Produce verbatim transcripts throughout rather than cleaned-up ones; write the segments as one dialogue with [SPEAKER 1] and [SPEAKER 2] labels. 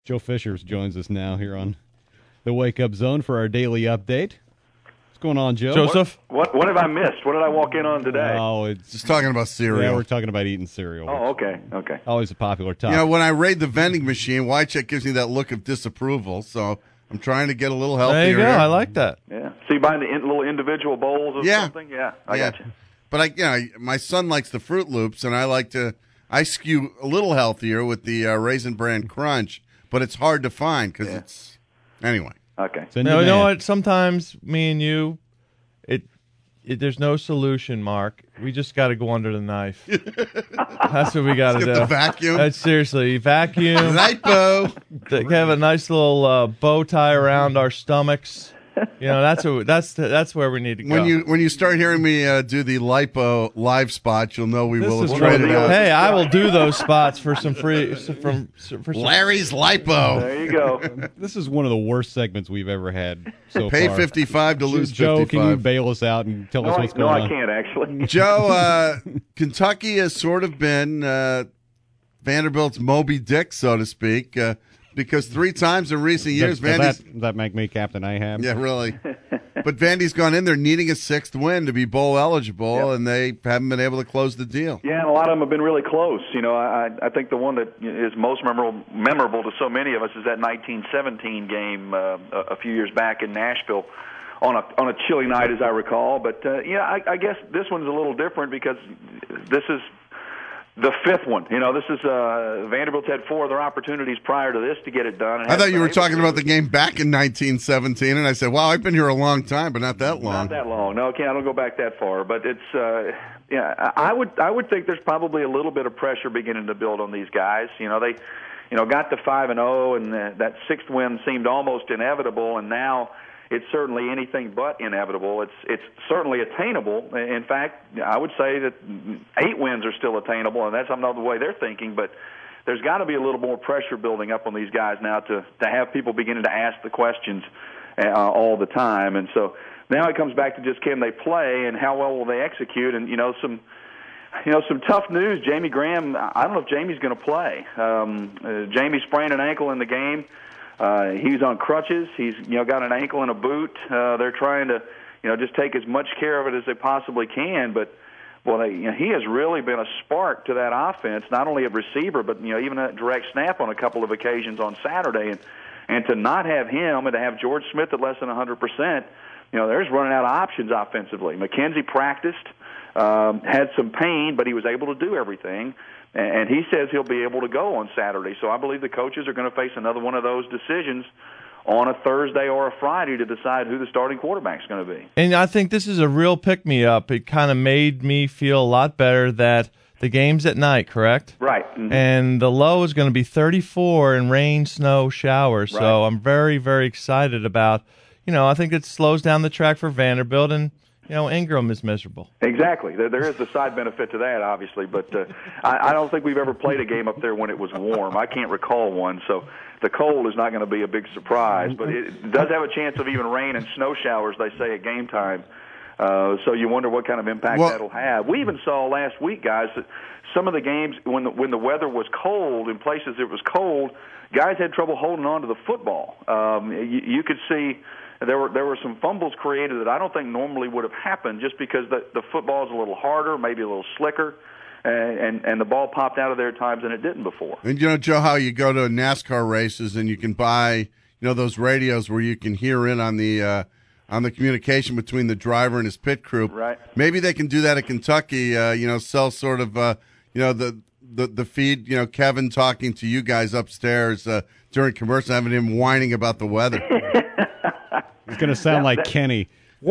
[SPEAKER 1] Joe Fishers joins us now here on the Wake Up Zone for our daily update. What's going on, Joe?
[SPEAKER 2] Joseph?
[SPEAKER 3] What, what what have I missed? What did I walk in on today?
[SPEAKER 1] Oh, it's
[SPEAKER 4] Just talking about cereal.
[SPEAKER 1] Yeah, we're talking about eating cereal.
[SPEAKER 3] Oh, okay, okay.
[SPEAKER 1] Always a popular topic.
[SPEAKER 4] You know, when I raid the vending machine, Wycheck gives me that look of disapproval, so I'm trying to get a little healthier.
[SPEAKER 2] There you go.
[SPEAKER 4] here.
[SPEAKER 2] I like that.
[SPEAKER 3] Yeah. So you buying the in, little individual bowls or
[SPEAKER 4] Yeah.
[SPEAKER 3] something? Yeah, I
[SPEAKER 4] yeah.
[SPEAKER 3] got you.
[SPEAKER 4] But I, you know, my son likes the Fruit Loops, and I like to. I skew a little healthier with the uh, Raisin Bran Crunch, but it's hard to find because
[SPEAKER 3] Yeah.
[SPEAKER 4] it's anyway.
[SPEAKER 3] Okay.
[SPEAKER 1] It's in
[SPEAKER 2] No, you know
[SPEAKER 1] demand.
[SPEAKER 2] what? Sometimes me and you, it, it there's no solution, Mark. We just got to go under the knife. That's what we got to
[SPEAKER 4] Get
[SPEAKER 2] do.
[SPEAKER 4] the vacuum.
[SPEAKER 2] That's seriously vacuum.
[SPEAKER 4] Lipo.
[SPEAKER 2] Th- have a nice little uh, bow tie around our stomachs. You know, that's what, that's the, that's where we need to go.
[SPEAKER 4] When you when you start hearing me uh, do the lipo live spot, you'll know we
[SPEAKER 2] this
[SPEAKER 4] will
[SPEAKER 2] is
[SPEAKER 4] have
[SPEAKER 2] great.
[SPEAKER 4] traded out.
[SPEAKER 2] Hey, I will do those spots for some free from for some.
[SPEAKER 4] Larry's lipo.
[SPEAKER 3] There you go.
[SPEAKER 1] This is one of the worst segments we've ever had so
[SPEAKER 4] Pay
[SPEAKER 1] far.
[SPEAKER 4] fifty-five to lose
[SPEAKER 1] Joe,
[SPEAKER 4] fifty-five.
[SPEAKER 1] can you bail us out and tell
[SPEAKER 3] No,
[SPEAKER 1] us
[SPEAKER 3] I,
[SPEAKER 1] what's
[SPEAKER 3] no,
[SPEAKER 1] going
[SPEAKER 3] I
[SPEAKER 1] on?
[SPEAKER 3] can't actually.
[SPEAKER 4] Joe, uh, Kentucky has sort of been uh, Vanderbilt's Moby Dick, so to speak, uh, because three times in recent years,
[SPEAKER 1] Does, does,
[SPEAKER 4] Vandy's.
[SPEAKER 1] that, does that make me Captain Ahab?
[SPEAKER 4] Yeah, really. But Vandy's gone in there needing a sixth win to be bowl eligible,
[SPEAKER 3] Yep.
[SPEAKER 4] and they haven't been able to close the deal.
[SPEAKER 3] Yeah, and a lot of them have been really close. You know, I I think the one that is most memorable memorable to so many of us is that nineteen seventeen game uh, a few years back in Nashville on a on a chilly night, as I recall. But uh, yeah, I, I guess this one's a little different because this is the fifth one. You know, this is uh, Vanderbilt's had four other opportunities prior to this to get it done. and
[SPEAKER 4] I thought
[SPEAKER 3] hasn't
[SPEAKER 4] you were
[SPEAKER 3] been able
[SPEAKER 4] talking
[SPEAKER 3] to.
[SPEAKER 4] about the game back in nineteen seventeen, and I said, wow, I've been here a long time, but not that long.
[SPEAKER 3] Not that long. No, okay, I don't go back that far. But it's, uh, yeah, I I would, I would think there's probably a little bit of pressure beginning to build on these guys. You know, they, you know, got to five and zero, and uh, that sixth win seemed almost inevitable, and now it's certainly anything but inevitable. It's, it's certainly attainable. In fact, I would say that eight wins are still attainable, and that's not the way they're thinking. But there's got to be a little more pressure building up on these guys now to to have people beginning to ask the questions uh, all the time, and so. Now it comes back to just can they play and how well will they execute, and you know some, you know some tough news. Jamie Graham, I don't know if Jamie's going to play. Um, uh, Jamie sprained an ankle in the game. Uh, he's on crutches. He's you know got an ankle in a boot. Uh, they're trying to you know just take as much care of it as they possibly can. But well, they, you know, he has really been a spark to that offense, not only at receiver, but you know even a direct snap on a couple of occasions on Saturday. And and to not have him and to have George Smith at less than one hundred percent. You know, they're just running out of options offensively. McKenzie practiced, um, had some pain, but he was able to do everything. And he says he'll be able to go on Saturday. So I believe the coaches are going to face another one of those decisions on a Thursday or a Friday to decide who the starting quarterback's going to be.
[SPEAKER 2] And I think this is a real pick-me-up. It kind of made me feel a lot better that the game's at night, correct?
[SPEAKER 3] Right. Mm-hmm.
[SPEAKER 2] And the low is going to be thirty-four in rain, snow, showers.
[SPEAKER 3] Right.
[SPEAKER 2] So I'm very, very excited about, you know, I think it slows down the track for Vanderbilt, and, you know, Ingram is miserable.
[SPEAKER 3] Exactly. There, there is the side benefit to that, obviously, but uh, I, I don't think we've ever played a game up there when it was warm. I can't recall one, so the cold is not going to be a big surprise, but it does have a chance of even rain and snow showers, they say, at game time. Uh, so you wonder what kind of impact
[SPEAKER 4] Well,
[SPEAKER 3] that'll have. We even saw last week, guys, that some of the games when the, when the weather was cold, in places it was cold, guys had trouble holding on to the football. Um, you, you could see there were there were some fumbles created that I don't think normally would have happened just because the, the football is a little harder, maybe a little slicker, and, and, and the ball popped out of there at times and it didn't before.
[SPEAKER 4] And you know, Joe, how you go to NASCAR races and you can buy, you know, those radios where you can hear in on the uh, on the communication between the driver and his pit crew.
[SPEAKER 3] Right.
[SPEAKER 4] Maybe they can do that at Kentucky. Uh, you know, sell sort of, uh, you know, the, the the feed. You know, Kevin talking to you guys upstairs uh, during commercial, having him whining about the weather.
[SPEAKER 1] It's going to sound like Kenny.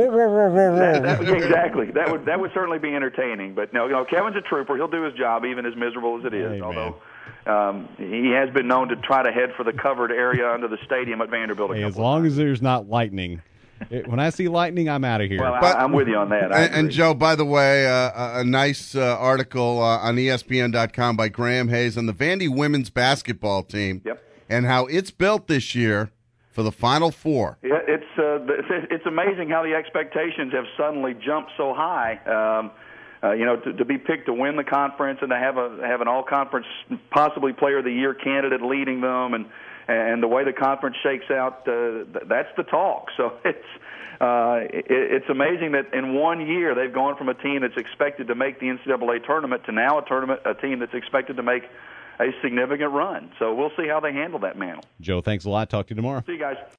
[SPEAKER 3] That, that, exactly. That would that would certainly be entertaining. But no, you know, Kevin's a trooper. He'll do his job, even as miserable as it is.
[SPEAKER 1] Hey,
[SPEAKER 3] although um, he has been known to try to head for the covered area under the stadium at Vanderbilt. A
[SPEAKER 1] Hey,
[SPEAKER 3] couple
[SPEAKER 1] as
[SPEAKER 3] of
[SPEAKER 1] long
[SPEAKER 3] times.
[SPEAKER 1] as there's not lightning. It, when I see lightning, I'm out of here.
[SPEAKER 3] Well,
[SPEAKER 4] But-
[SPEAKER 3] I, I'm with you on that. I
[SPEAKER 4] And, and
[SPEAKER 3] agree.
[SPEAKER 4] Joe, by the way, uh, a, a nice uh, article uh, on E S P N dot com by Graham Hayes on the Vandy women's basketball team.
[SPEAKER 3] Yep.
[SPEAKER 4] And how it's built this year for the Final Four.
[SPEAKER 3] Yeah, it's uh, it's it's amazing how the expectations have suddenly jumped so high. Um, uh, you know, to, to be picked to win the conference and to have a have an all-conference, possibly Player of the Year candidate leading them, and and the way the conference shakes out, uh, th- that's the talk. So it's uh, it, it's amazing that in one year they've gone from a team that's expected to make the N C double A tournament to now a tournament a team that's expected to make a significant run. So we'll see how they handle that mantle.
[SPEAKER 1] Joe, thanks a lot. Talk to you tomorrow.
[SPEAKER 3] See you guys.